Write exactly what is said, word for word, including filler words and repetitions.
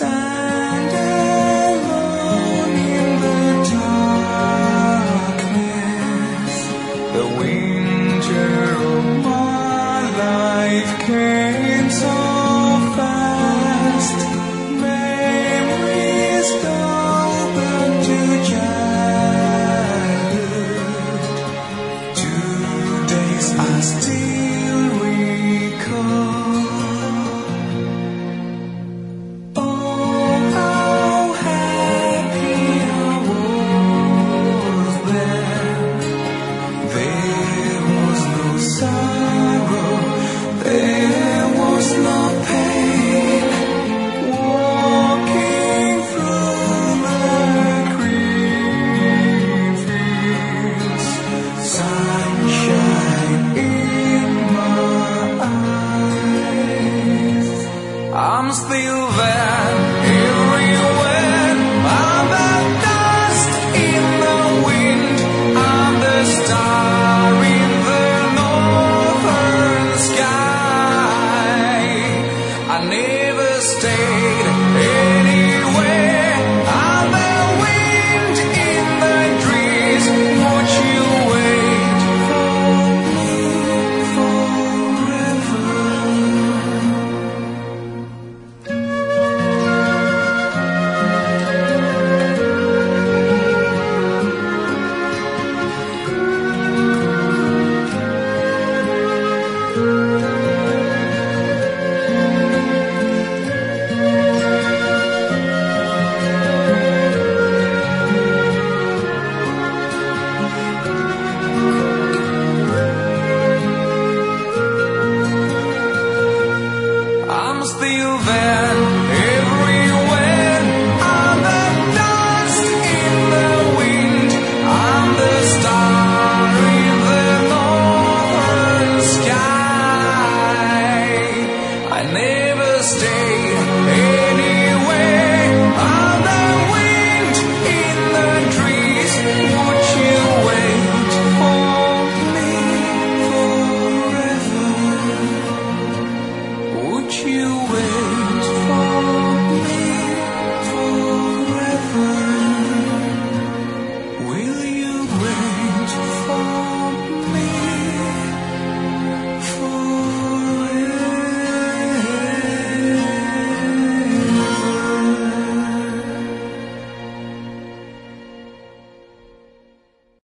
stand alone in the darkness. The winter of my life came so fast. Memories go back to childhood. Two days I still recall. Oh, how happy I was then. There was no sorrow, there was no pain. Walking through the green fields, sunshine in my eyes. I'm still there in